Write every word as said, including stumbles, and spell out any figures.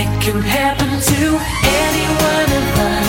It can happen to any one of us.